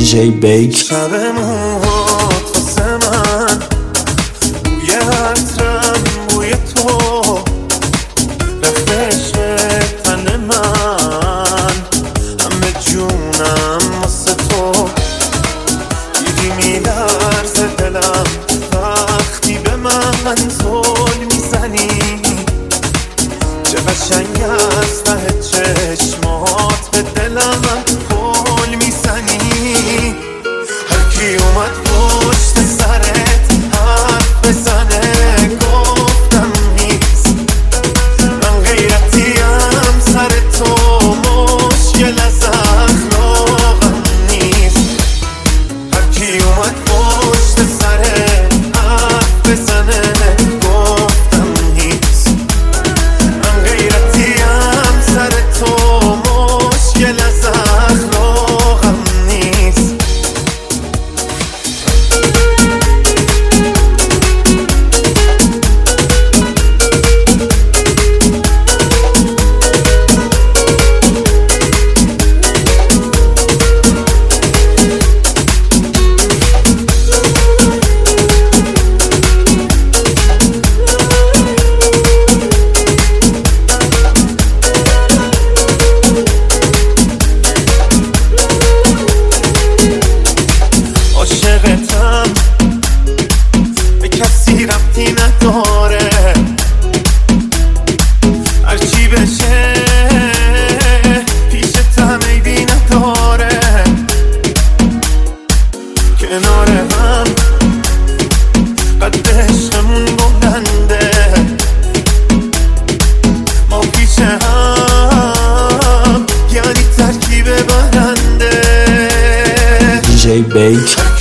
دیجی بیک. شبمون واسه من بوی عطرم بوی تو رفت عشق تن من، همه جونم واسه تو. دیدی میلرزه دلم وقتی به من زل میزنی، چه قشنگ از ته چشمات به دلم گل میزنی. هرکی اومد پشت سرت حرف بزنه گفتم نیست، من غیرتیم سر تو مشکل از اخلاقم نیست. هرکی اومد پشت سرت حرف بزنه گفتم نیست، من غیرتیم سر تو مشکل از اخلاقم نیست. عاشقتم به کسی ربطی نداره، هرچی بشه پیشتم عیبی نداره. کنار هم قد عشقمون بلنده، ما پیش هم یعنی ترکیب برنده. دیجی بیک.